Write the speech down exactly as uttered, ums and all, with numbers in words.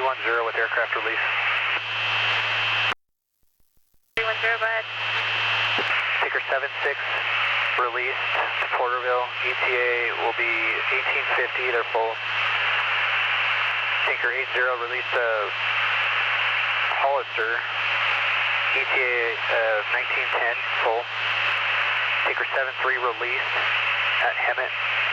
one zero with aircraft release. three one zero, go ahead. Tinker seven six released to Porterville. E T A will be eighteen fifty, they're full. Tinker eight zero released to Hollister. E T A uh, nineteen ten, full. Tinker seven three released at Hemet.